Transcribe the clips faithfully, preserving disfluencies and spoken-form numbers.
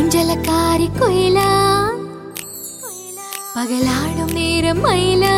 குஞ்சலக்காரி குயிலா பகலாடும் நேரம் மயிலா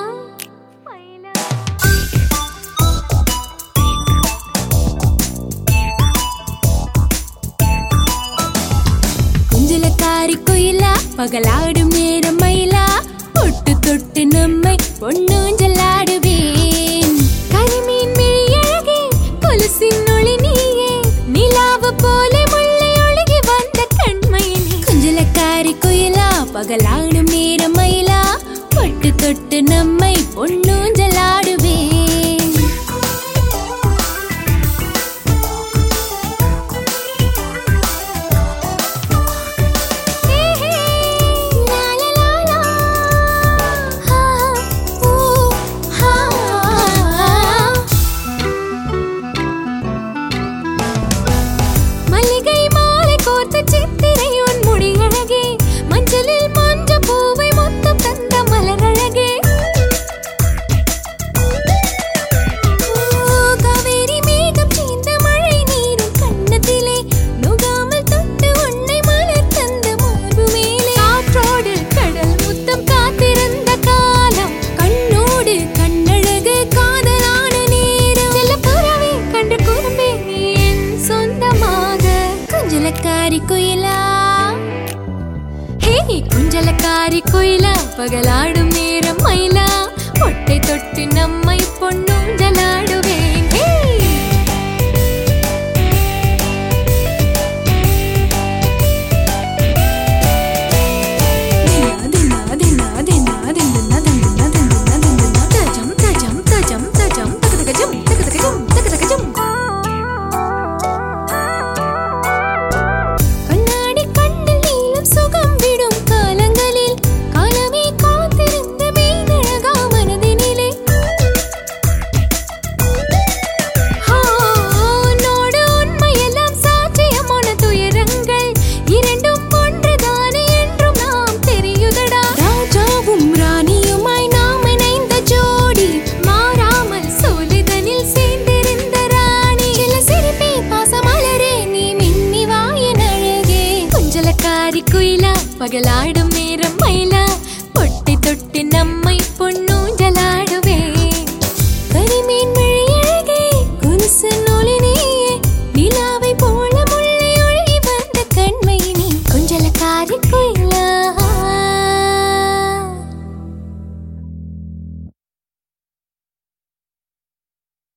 குஞ்சலக்காரி குயிலா பகலாடும் நேரம் மயிலா தொட்டு தொட்டு நம்மை பொன்னூஞ்சலாடுவேன் கரிமீன் மிழி அழகே கொலுசின் ஒளி நீயே நிலாவு போல முல்லை ஒழுகி வந்த கண்மயிலே குஞ்சலக்காரி குயிலா பகலாடும் நேரம் மயிலா தொட்டு தொட்டு நம்மை பொன்னூஞ்சலாடுவேன் குஞ்சலக்காரி குயிலா ஹே குஞ்சலக்காரி குயிலா பகலாடும் நேரம் மயிலா பொட்டை தொட்டு நம்மை பொன்னூஞ்சலாடுவேன் பகலாடும்